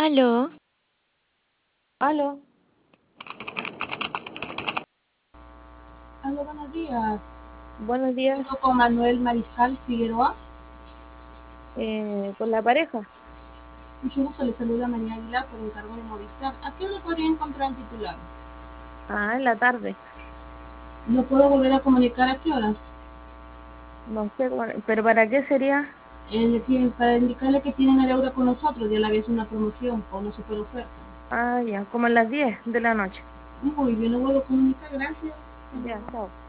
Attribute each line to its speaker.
Speaker 1: Aló,
Speaker 2: Aló,
Speaker 3: Aló, buenos días.
Speaker 2: buenos días,
Speaker 3: Hablo con Manuel Mariscal Figueroa.
Speaker 2: con la pareja.
Speaker 3: Mucho gusto, le saluda María Aguilar por encargo de Movistar. ¿A qué hora podría encontrar el titular?
Speaker 2: En la tarde.
Speaker 3: ¿Lo puedo volver a comunicar a qué horas?
Speaker 2: No sé, pero ¿para qué sería?
Speaker 3: Para indicarle que tienen la deuda con nosotros y a la vez una promoción o una super oferta.
Speaker 2: Ya, como a las 10 de la noche.
Speaker 3: Muy bien, lo vuelvo a comunicar, gracias. Hasta
Speaker 2: Ya,
Speaker 3: luego.
Speaker 2: chao.